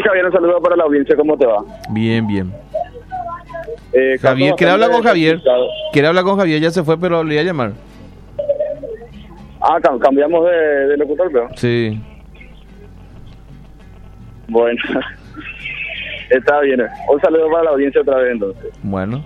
Javier, un saludo para la audiencia, ¿cómo te va? Bien, bien. Javier, ¿quiere hablar con Javier? complicado. ¿Quiere hablar con Javier? Ya se fue, pero le iba a llamar. Cambiamos de locutor, creo. Sí. Bueno, está bien. Un saludo para la audiencia otra vez, entonces. Bueno.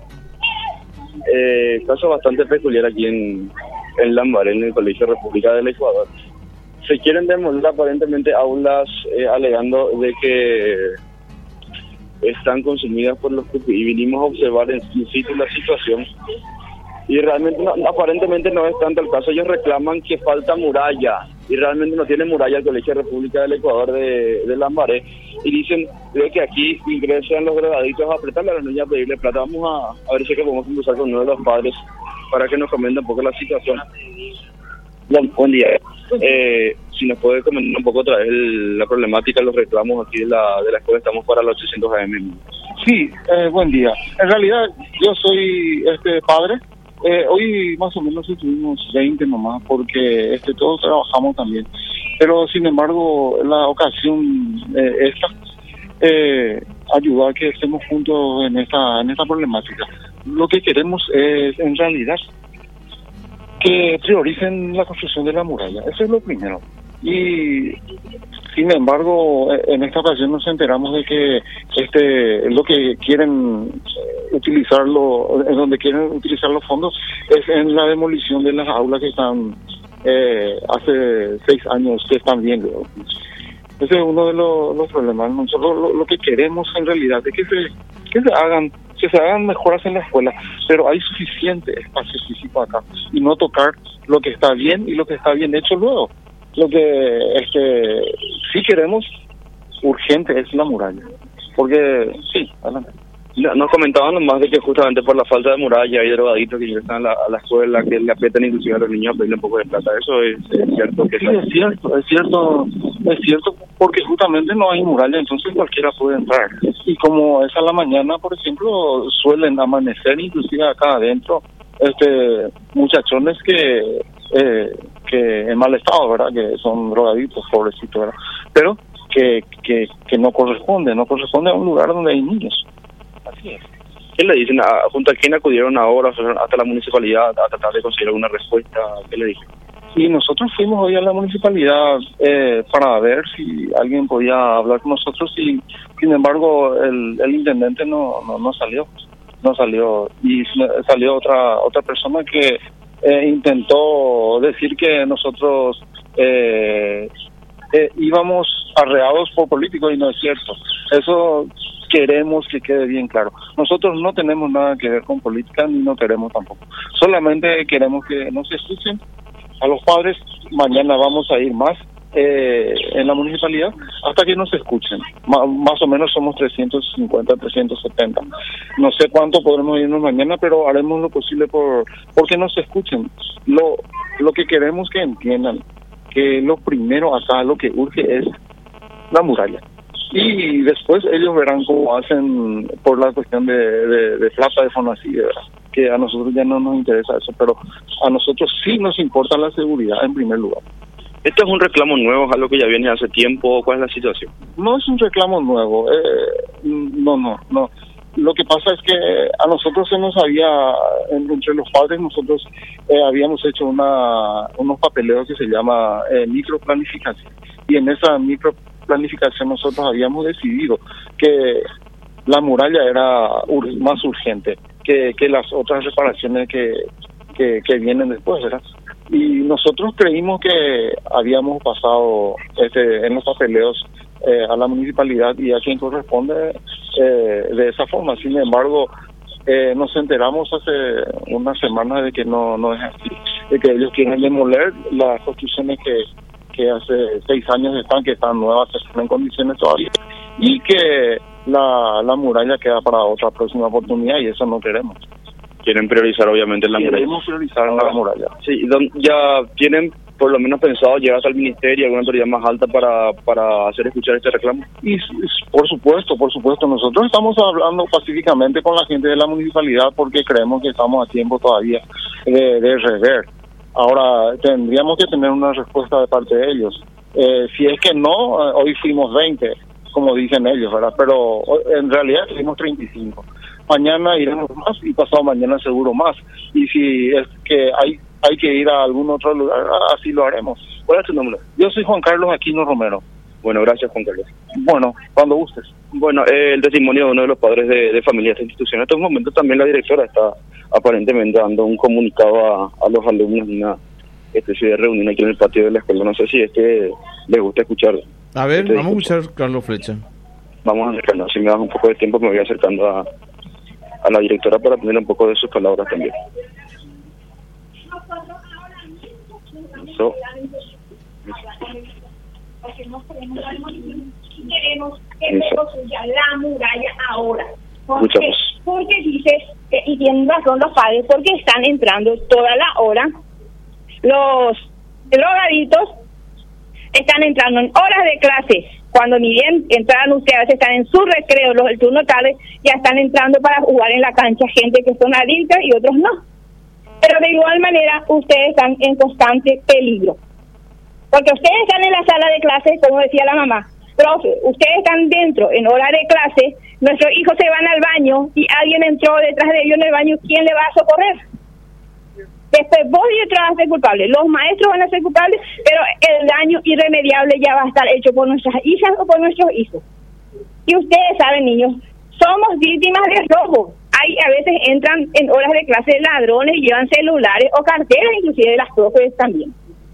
Caso bastante peculiar aquí en Lambaré, en el Colegio República del Ecuador. Se quieren demoler aparentemente aulas alegando de que están consumidas por los cupis, y vinimos a observar en situ la situación y realmente aparentemente no es tanto el caso. Ellos reclaman que falta muralla y realmente no tiene muralla el Colegio República del Ecuador de Lambaré, y dicen de que aquí ingresan los drogaditos a apretarle a las niñas a pedirle plata. Vamos a ver si que podemos conversar con uno de los padres para que nos comente un poco la situación. Buen día. Si nos puede comentar un poco otra vez la problemática, los reclamos aquí de la escuela. Estamos para los 800 AM. Sí, buen día. En realidad yo soy padre. Hoy más o menos estuvimos 20 nomás porque todos trabajamos también. Pero sin embargo la ocasión ayudó a que estemos juntos en esta problemática. Lo que queremos es en realidad que prioricen la construcción de la muralla. Eso es lo primero. Y sin embargo, en esta ocasión nos enteramos de que lo que quieren utilizarlo, en donde quieren utilizar los fondos, es en la demolición de las aulas que están hace 6 años que están viendo. Ese es uno de los problemas. Nosotros lo que queremos en realidad es que se hagan mejoras en la escuela, pero hay suficiente espacio físico acá y no tocar lo que está bien y lo que está bien hecho luego. Lo que sí queremos urgente es la muralla, porque sí, adelante. Nos comentaban nomás de que justamente por la falta de muralla hay drogaditos que ingresan a la escuela, que le aprietan inclusive a los niños a pedirle un poco de plata. Eso es cierto. Sí, es cierto, porque justamente no hay muralla, entonces cualquiera puede entrar. Y como es a la mañana, por ejemplo, suelen amanecer inclusive acá adentro muchachones que en mal estado, ¿verdad? Que son drogaditos, pobrecitos, ¿verdad? Pero que no corresponde a un lugar donde hay niños. Así es. ¿Qué le dicen? ¿Junto a quién acudieron ahora hasta la municipalidad a tratar de conseguir alguna respuesta? ¿Qué le dijeron? Y nosotros fuimos hoy a la municipalidad para ver si alguien podía hablar con nosotros, y sin embargo el intendente no salió, y salió otra persona que intentó decir que nosotros íbamos arreados por políticos, y no es cierto. Eso queremos que quede bien claro. Nosotros no tenemos nada que ver con política, ni no queremos tampoco. Solamente queremos que nos escuchen a los padres. Mañana vamos a ir más en la municipalidad hasta que nos escuchen. Más o menos somos 350, 370. No sé cuánto podremos irnos mañana, pero haremos lo posible porque nos escuchen. Lo que queremos que entiendan que lo primero acá, lo que urge es la muralla. Y después ellos verán cómo hacen por la cuestión de plata de Fonacid, ¿verdad? Que a nosotros ya no nos interesa eso, pero a nosotros sí nos importa la seguridad en primer lugar. ¿Esto es un reclamo nuevo, es algo que ya viene hace tiempo? ¿Cuál es la situación? No es un reclamo nuevo, no. Lo que pasa es que a nosotros se nos había, entre los padres, nosotros habíamos hecho unos papeleos que se llama microplanificación, y en esa microplanificación nosotros habíamos decidido que la muralla era más urgente que las otras reparaciones que vienen después, ¿verdad? Y nosotros creímos que habíamos pasado en los papeleos a la municipalidad y a quien corresponde de esa forma. Sin embargo, nos enteramos hace unas semanas de que no es así, de que ellos quieren demoler las construcciones que hace 6 años que están nuevas, que están en condiciones todavía, y que la muralla queda para otra próxima oportunidad, y eso no queremos. Quieren priorizar obviamente la muralla. Queremos priorizar la muralla. Sí, ya tienen por lo menos pensado llegar hasta el ministerio, alguna autoridad más alta para hacer escuchar este reclamo. Y por supuesto, nosotros estamos hablando pacíficamente con la gente de la municipalidad porque creemos que estamos a tiempo todavía de rever. Ahora tendríamos que tener una respuesta de parte de ellos. Si es que no, hoy fuimos 20, como dicen ellos, ¿verdad? Pero en realidad tuvimos 35. Mañana iremos más y pasado mañana seguro más. Y si es que hay que ir a algún otro lugar, así lo haremos. ¿Cuál es tu nombre? Yo soy Juan Carlos Aquino Romero. Bueno, gracias, Juan Carlos. Bueno, cuando gustes. Bueno, el testimonio de uno de los padres de familia de esta institución. En estos momentos también la directora está aparentemente dando un comunicado a los alumnos, una especie de reunión aquí en el patio de la escuela. No sé si es que les gusta escuchar. A ver, vamos a escuchar Carlos Flecha. Vamos a acercarnos. Si me das un poco de tiempo, me voy acercando a la directora para tener un poco de sus palabras también. Eso. Queremos que se construya la muralla ahora. Muchas. Porque dice, y tienen razón los padres, porque están entrando toda la hora. Los drogaditos están entrando en horas de clase. Cuando ni bien entraran ustedes, están en su recreo, los del turno tarde, ya están entrando para jugar en la cancha gente que son adictas y otros no. Pero de igual manera, ustedes están en constante peligro. Porque ustedes están en la sala de clase, como decía la mamá. Profe, ustedes están dentro, en hora de clase, nuestros hijos se van al baño y alguien entró detrás de ellos en el baño, ¿quién le va a socorrer? Después vos y otros van a ser culpables, los maestros van a ser culpables, pero el daño irremediable ya va a estar hecho por nuestras hijas o por nuestros hijos. Y ustedes saben, niños, somos víctimas de robo. A veces entran en horas de clase ladrones y llevan celulares o carteras, inclusive de las profes también.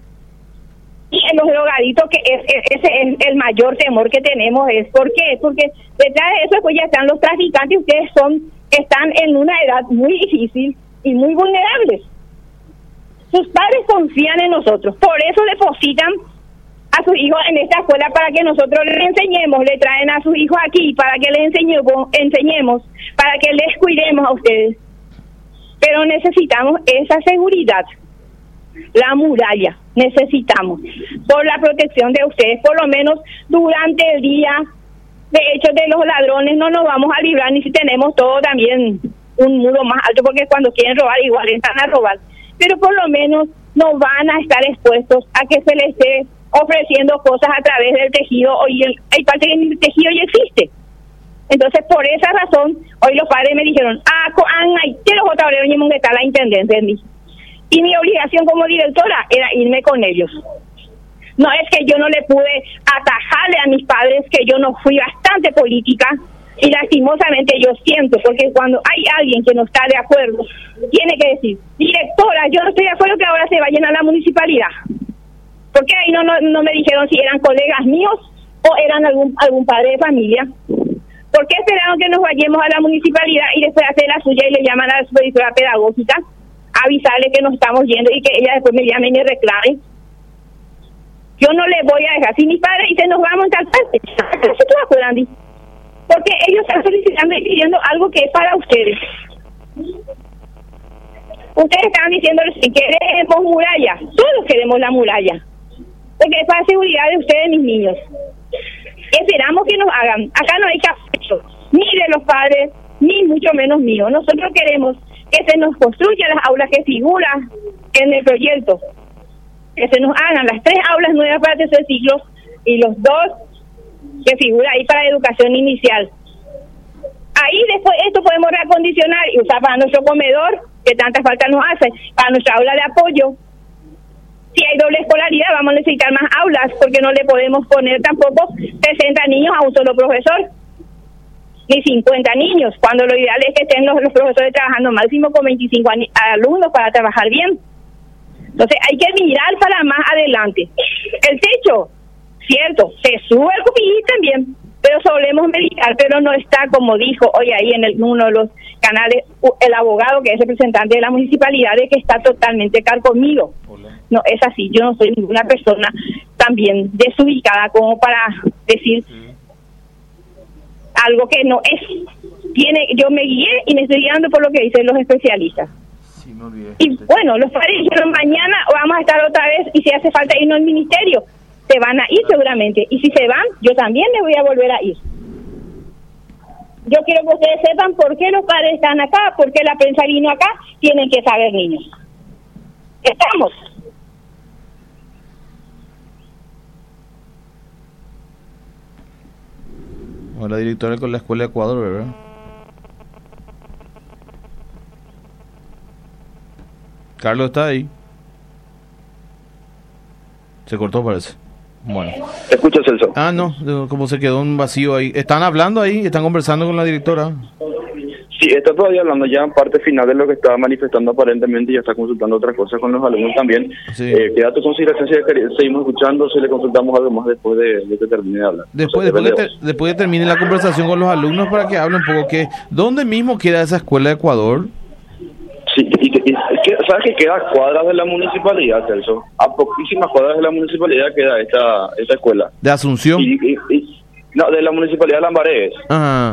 Y en los drogaditos, que ese es el mayor temor que tenemos, es ¿por qué? Porque detrás de eso pues ya están los traficantes, ustedes están en una edad muy difícil y muy vulnerables. Sus padres confían en nosotros, por eso depositan a sus hijos en esta escuela para que nosotros les enseñemos, le traen a sus hijos aquí para que les enseñemos, para que les cuidemos a ustedes. Pero necesitamos esa seguridad. La muralla necesitamos por la protección de ustedes, por lo menos durante el día. De hecho, de los ladrones no nos vamos a librar ni si tenemos todo también un muro más alto, porque cuando quieren robar igual entran a robar, pero por lo menos no van a estar expuestos a que se les esté ofreciendo cosas a través del tejido. Hoy hay parte del tejido ya existe. Entonces, por esa razón, hoy los padres me dijeron, que los otros ni mongueta la intendente, y mi obligación como directora era irme con ellos. No es que yo no le pude atajarle a mis padres, que yo no fui bastante política, y lastimosamente yo siento, porque cuando hay alguien que no está de acuerdo, tiene que decir, directora, yo no estoy de acuerdo que ahora se vayan a la municipalidad. Porque ahí no me dijeron si eran colegas míos o eran algún padre de familia. ¿Por qué esperaron que nos vayamos a la municipalidad y después hacer la suya y le llaman a la supervisora pedagógica? Avisarle que nos estamos yendo y que ella después me llame y me reclame. Yo no le voy a dejar. Si mis padres dicen nos vamos en tal parte, ¿se te acuerdan, Andy? Porque ellos están solicitando y pidiendo algo que es para ustedes. Ustedes están diciéndoles si queremos muralla, todos queremos la muralla, porque es para la seguridad de ustedes, mis niños. Esperamos que nos hagan. Acá no hay capricho, ni de los padres, ni mucho menos mío. Nosotros queremos que se nos construyan las aulas que figuran en el proyecto, que se nos hagan las 3 aulas nuevas para el tercer ciclo y los 2 que figura ahí para educación inicial. Ahí después esto podemos reacondicionar y usar para nuestro comedor, que tanta falta nos hace, para nuestra aula de apoyo. Si hay doble escolaridad vamos a necesitar más aulas, porque no le podemos poner tampoco 60 niños a un solo profesor, ni 50 niños, cuando lo ideal es que estén los profesores trabajando máximo con 25 alumnos para trabajar bien. Entonces hay que mirar para más adelante. El techo, cierto, se sube el cupillín también, pero solemos meditar, pero no está como dijo hoy ahí en uno de los canales el abogado que es representante de la municipalidad, de que está totalmente carcomido. No es así, yo no soy ninguna persona también desubicada como para decir algo que no es. Yo me guié y me estoy guiando por lo que dicen los especialistas. Y bueno, los padres dijeron mañana vamos a estar otra vez y si hace falta irnos al ministerio, se van a ir seguramente, y si se van, yo también me voy a volver a ir. Yo quiero que ustedes sepan por qué los padres están acá, por qué la prensa vino acá, tienen que saber, niños. Estamos. O la directora con la Escuela de Ecuador, ¿verdad? Carlos está ahí. Se cortó, parece. Bueno. ¿Te escuchas, Celso? No, como se quedó un vacío ahí. ¿Están hablando ahí? ¿Están conversando con la directora? Sí, está todavía hablando ya en parte final de lo que estaba manifestando aparentemente y ya está consultando otras cosas con los alumnos también. Sí. Queda tu consideración si seguimos escuchando, si le consultamos algo más después de que termine de hablar. Después que termine la conversación con los alumnos para que hablen un poco, ¿dónde mismo queda esa escuela de Ecuador? Sí, ¿sabes que queda a cuadras de la municipalidad, Celso? A poquísimas cuadras de la municipalidad queda esta escuela. ¿De Asunción? No, de la municipalidad de Lambarés. Ajá.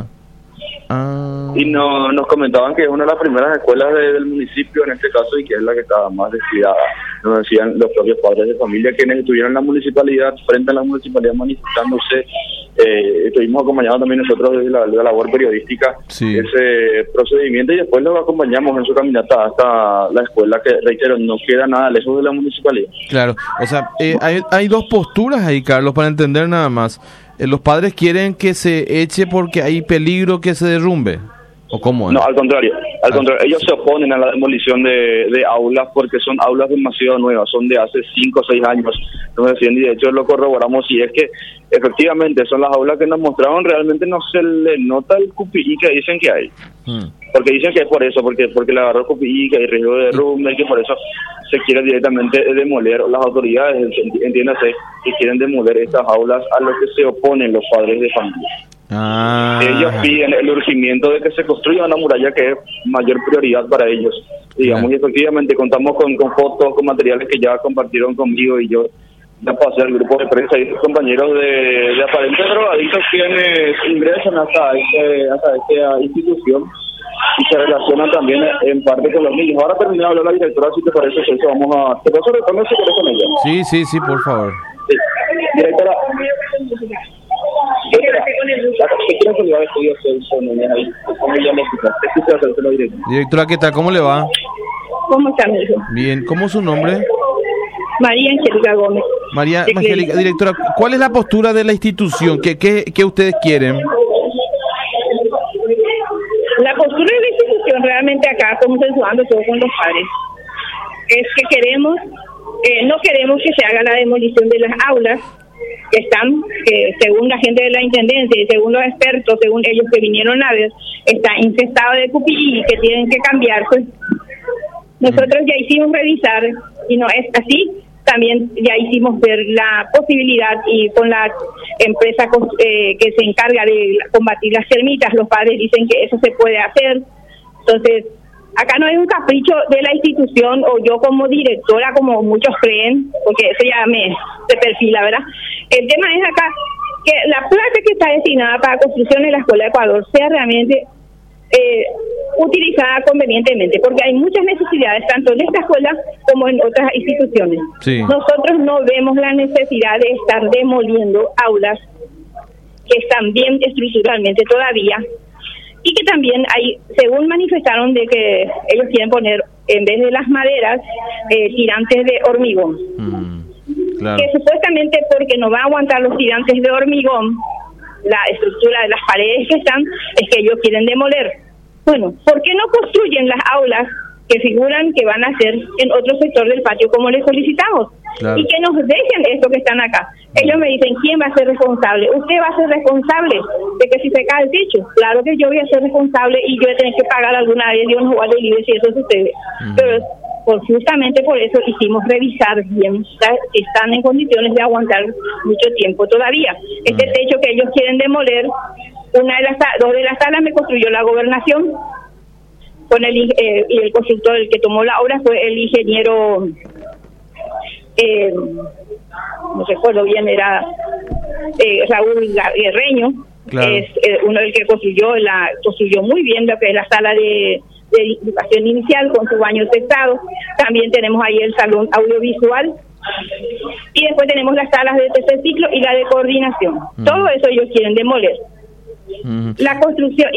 Y nos comentaban que es una de las primeras escuelas del municipio en este caso y que es la que estaba más descuidada. Nos decían los propios padres de familia quienes estuvieron en la municipalidad, frente a la municipalidad manifestándose. Estuvimos acompañados también nosotros desde la labor periodística, sí, ese procedimiento, y después los acompañamos en su caminata hasta la escuela, que reitero, no queda nada lejos de la municipalidad. Claro, o sea, hay dos posturas ahí, Carlos, para entender nada más. ¿Los padres quieren que se eche porque hay peligro que se derrumbe? ¿O cómo es? No, al contrario. Ellos se oponen a la demolición de aulas porque son aulas demasiado nuevas, son de hace 5 o 6 años. Nos decían, y de hecho lo corroboramos, y es que efectivamente son las aulas que nos mostraron, realmente no se le nota el cupií que dicen que hay. Porque dicen que es por eso, porque le agarró cupií, que hay riesgo de derrumbe, y que por eso se quiere directamente demoler. Las autoridades, entiéndase, que quieren demoler estas aulas, a lo que se oponen los padres de familia. Ellos piden el urgimiento de que se construya una muralla, que es mayor prioridad para ellos, digamos. Y efectivamente contamos con fotos, con materiales que ya compartieron conmigo, y yo ya pasé al grupo de prensa y sus compañeros de aparentes drogadictos quienes ingresan hasta esta institución y se relacionan también en parte con los niños. Ahora terminé de hablar la directora, si te parece, eso vamos a... ¿Te paso retorno si querés con ella? Sí, por favor. Sí. Directora, Directora, ¿qué tal? ¿Cómo le va? ¿Cómo está, amigo? Bien, ¿cómo es su nombre? María Angélica Gómez. María Angélica, directora, ¿cuál es la postura de la institución? ¿Qué ustedes quieren? La postura de la institución, realmente acá, consensuando todo con los padres, es que no queremos que se haga la demolición de las aulas que están, según la gente de la intendencia y según los expertos, según ellos que vinieron a ver, está infestado de cupií y que tienen que cambiarse. Nosotros ya hicimos revisar y no es así. También ya hicimos ver la posibilidad, y con la empresa que se encarga de combatir las termitas, los padres dicen que eso se puede hacer. Entonces, acá no es un capricho de la institución o yo como directora, como muchos creen, porque eso ya se perfila, ¿verdad? El tema es acá que la plata que está destinada para construcción en la Escuela de Ecuador sea realmente utilizada convenientemente, porque hay muchas necesidades tanto en esta escuela como en otras instituciones. Sí. Nosotros no vemos la necesidad de estar demoliendo aulas que están bien estructuralmente todavía, y que también hay, según manifestaron, de que ellos quieren poner, en vez de las maderas, tirantes de hormigón. Claro. Que supuestamente porque no va a aguantar los tirantes de hormigón, la estructura de las paredes que están, es que ellos quieren demoler. Bueno, ¿por qué no construyen las aulas que figuran que van a ser en otro sector del patio como les solicitamos? Claro. Y que nos dejen esto que están acá. Ellos me dicen, ¿quién va a ser responsable? ¿Usted va a ser responsable de que si se cae el techo? Claro que yo voy a ser responsable y yo voy a tener que pagar alguna vez, Dios nos guarde libre si eso sucede. Pero justamente por eso hicimos revisar bien si están en condiciones de aguantar mucho tiempo todavía. Este techo que ellos quieren demoler, dos de las salas me construyó la gobernación, con y el constructor, el que tomó la obra fue el ingeniero, no recuerdo bien, era Raúl Guerreño. Claro. Es uno del que construyó muy bien lo que es la sala de educación inicial con su baño textado. También tenemos ahí el salón audiovisual, y después tenemos las salas de tercer ciclo y la de coordinación. Todo eso ellos quieren demoler. La construcción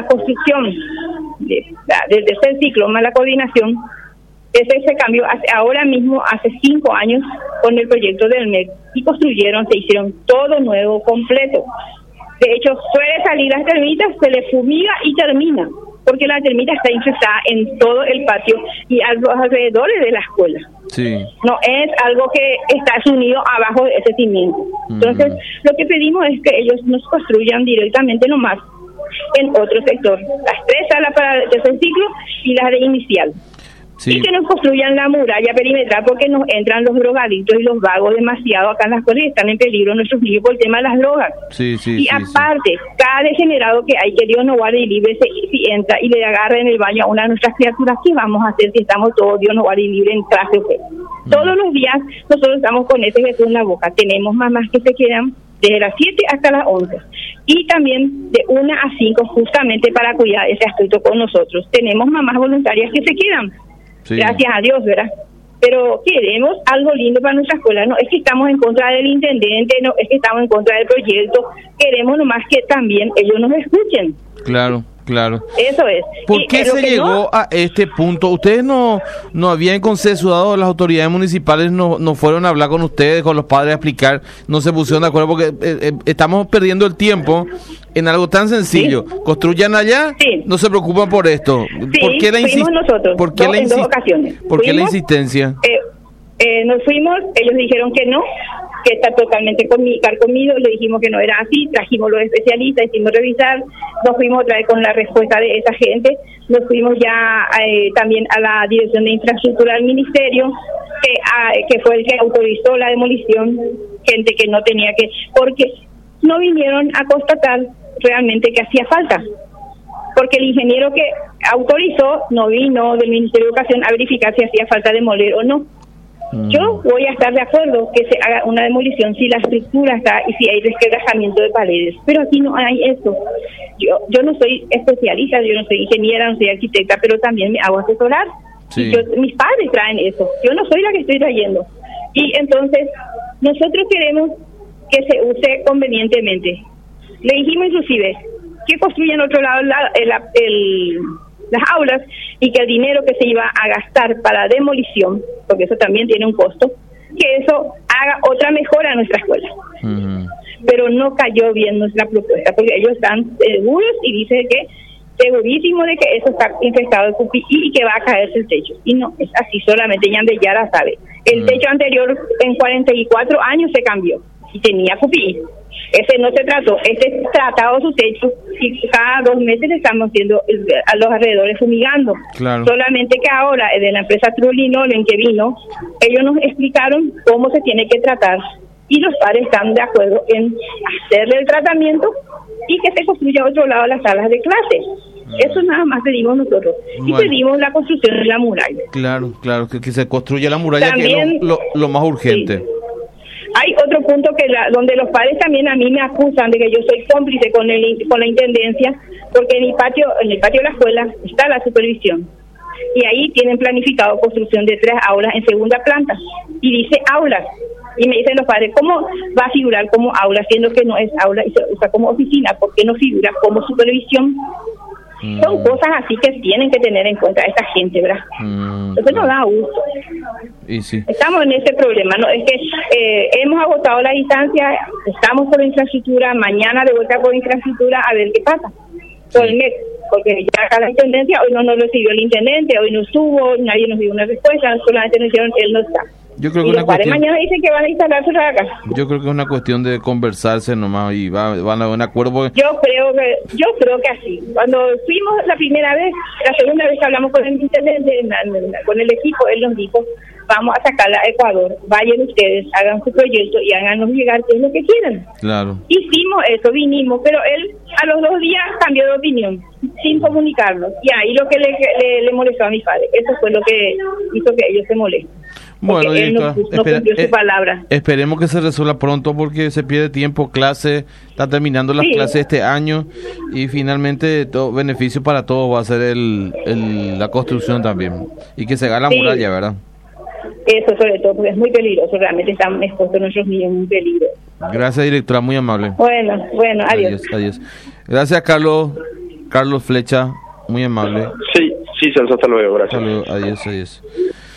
del tercer ciclo más la coordinación, ese se cambió ahora mismo, hace 5 años, con el proyecto del MEC, y se hicieron todo nuevo, completo. De De hecho, suele salir las termitas, se le fumiga y termina, porque la termita está infestada en todo el patio y a los alrededores de la escuela. Sí. No es algo que está unido abajo de ese cimiento. Entonces, lo que pedimos es que ellos nos construyan directamente nomás en otro sector. Las 3 salas para el tercer ciclo y las de inicial. Sí. Y que nos construyan la muralla perimetral porque nos entran los drogaditos y los vagos demasiado acá en las escuelas y están en peligro nuestros niños por el tema de las drogas. Sí, sí, Y sí, aparte, cada degenerado que hay, que Dios no guarde y libre, si entra y le agarra en el baño a una de nuestras criaturas, ¿qué vamos a hacer si estamos todos, Dios nos guarde y libre, en clase o qué? Todos los días nosotros estamos con ese Jesús en la boca. Tenemos mamás que se quedan desde las 7 hasta las 11. Y también de 1 a 5 justamente para cuidar ese aspecto con nosotros. Tenemos mamás voluntarias que se quedan. Sí. Gracias a Dios, ¿verdad? Pero queremos algo lindo para nuestra escuela. No es que estamos en contra del intendente, no es que estamos en contra del proyecto. Queremos nomás que también ellos nos escuchen. Claro, claro. Eso es. ¿Por qué se llegó a este punto? ¿Ustedes no habían consensuado, las autoridades municipales no fueron a hablar con ustedes, con los padres a explicar, no se pusieron de acuerdo? Porque estamos perdiendo el tiempo en algo tan sencillo. ¿Sí? Construyan allá, sí. No se preocupan por esto. Sí, ¿por qué nosotros, ¿por qué en 2 ocasiones. ¿Por qué la insistencia? Nos fuimos, ellos dijeron que no, que está totalmente carcomido, le dijimos que no era así, trajimos los especialistas, hicimos revisar, nos fuimos otra vez con la respuesta de esa gente, nos fuimos ya también a la Dirección de Infraestructura del Ministerio, que fue el que autorizó la demolición, gente que no tenía que, porque no vinieron a constatar realmente que hacía falta, porque el ingeniero que autorizó no vino del Ministerio de Educación a verificar si hacía falta demoler o no. Yo voy a estar de acuerdo que se haga una demolición si la estructura está y si hay resquebrajamiento de paredes, pero aquí no hay eso. Yo no soy especialista, yo no soy ingeniera, no soy arquitecta, pero también me hago asesorar. Sí. Y mis padres traen eso, yo no soy la que estoy trayendo. Y entonces nosotros queremos que se use convenientemente. Le dijimos inclusive que construyan otro lado las aulas y que el dinero que se iba a gastar para demolición, porque eso también tiene un costo, que eso haga otra mejora a nuestra escuela. Pero no cayó bien nuestra propuesta, porque ellos están seguros y dicen que segurísimo de que eso está infectado de cupi y que va a caerse el techo. Y no, es así, solamente Yara sabe. El techo anterior en 44 años se cambió y tenía cupi. Ese no se trató, este tratado su techo y cada 2 meses le estamos haciendo a los alrededores fumigando. Claro. Solamente que ahora de la empresa Trulinolen que vino, ellos nos explicaron cómo se tiene que tratar y los padres están de acuerdo en hacerle el tratamiento y que se construya a otro lado las salas de clase. Eso nada más pedimos nosotros. Y pedimos la construcción de la muralla. Claro, que se construya la muralla, también, que es lo más urgente. Sí. Hay otro punto que donde los padres también a mí me acusan de que yo soy cómplice con la intendencia, porque en el patio de la escuela está la supervisión y ahí tienen planificado construcción de 3 aulas en segunda planta y dice aulas y me dicen los padres, ¿cómo va a figurar como aula siendo que no es aula y se usa como oficina? ¿Por qué no figura como supervisión? Son cosas así que tienen que tener en cuenta esta gente, ¿verdad? Entonces no da gusto. Y sí. Estamos en ese problema, ¿no? Es que hemos agotado la distancia, estamos por infraestructura, mañana de vuelta por infraestructura a ver qué pasa. Por el mes, porque ya acá la intendencia, hoy no nos recibió el intendente, hoy no estuvo, nadie nos dio una respuesta, solamente nos dijeron él no está. Yo creo que y los padres mañana dicen que van a instalar su acá. Yo creo que es una cuestión de conversarse nomás y van a un acuerdo. Porque... Yo creo que así. Cuando fuimos la primera vez, la segunda vez que hablamos con el intendente, con el equipo, él nos dijo, vamos a sacarla a Ecuador, vayan ustedes, hagan su proyecto y háganos llegar qué es lo que quieran. Claro. Hicimos eso, vinimos, pero él a los 2 días cambió de opinión, sin comunicarnos. Y ahí lo que le molestó a mis padres, eso fue lo que hizo que ellos se molesten. Bueno, él no cumplió su palabra. Esperemos que se resuelva pronto porque se pierde tiempo, está terminando las clases este año y finalmente todo beneficio para todos va a ser la construcción también y que se haga la muralla, ¿verdad? Eso sobre todo, porque es muy peligroso, realmente están expuestos nuestros niños, muy peligroso. Gracias, directora, muy amable. Bueno, adiós. Gracias, Carlos Flecha, muy amable. Sí, Celso, hasta luego, gracias. Hasta luego, adiós.